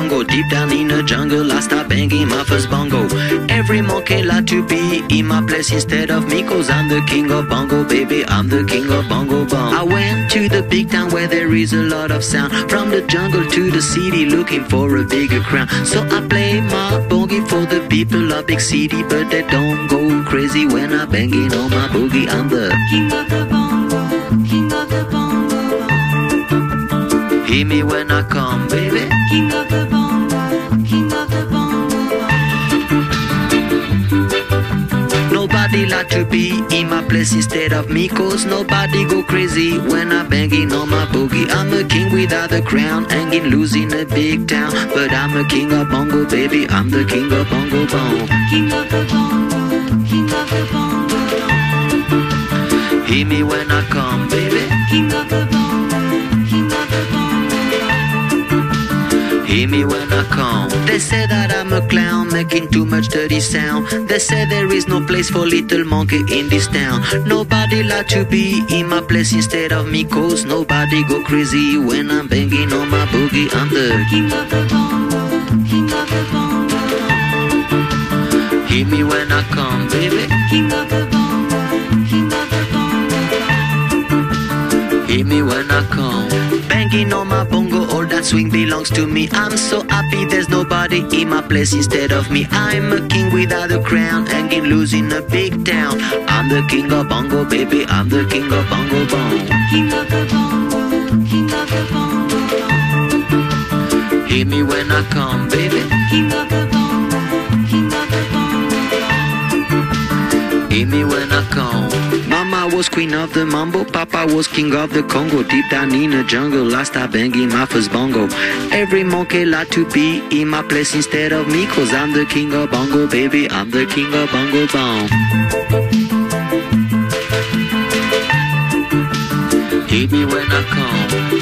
Congo. Deep down in the jungle, I start banging my first bongo. Every monkey like to be in my place instead of me, cause I'm the king of bongo, baby, I'm the king of bongo bong. I went to the big town where there is a lot of sound, from the jungle to the city looking for a bigger crown. So I play my boogie for the people of big city, but they don't go crazy when I banging on my boogie. I'm the king of the bongo, king of the bongo bong. Hear me when I come, baby. King of the bongo, king of the bongo bong. Nobody like to be in my place instead of me, cause nobody go crazy when I'm banging on my boogie. I'm a king without a crown, hanging loose in a big town, but I'm a king of bongo, baby, I'm the king of bongo bong. King of the bongo, king of the bongo bong. Hear me when I come, baby. King of the bongo, king of the bongo bong. Hear me when I come. They say that I'm a clown, making too much dirty sound. They say there is no place for little monkey in this town. Nobody like to be in my place instead of me, cause nobody go crazy when I'm banging on my boogie. I'm the king of the bongo, king of the bongo bong. Hear me when I come, baby. King of the bongo, king of the bongo bong. Hear me when I come. Banging on my bongo, all that swing belongs to me. I'm so happy there's nobody in my place instead of me. I'm a king without a crown, hanging loose in a big town. I'm the king of bongo, baby, I'm the king of bongo bong. King of the bongo, king of the bongo bong. Hear me when I come, baby. King of the bongo, king of the bongo bong. Hear me when I come. Mama was queen of the mambo, Papa was king of the Congo. Deep down in the jungle, I start banging my first bongo. Every monkey like to be in my place instead of me, cause I'm the king of bongo, baby, I'm the king of bongo bong. Hear me when I come.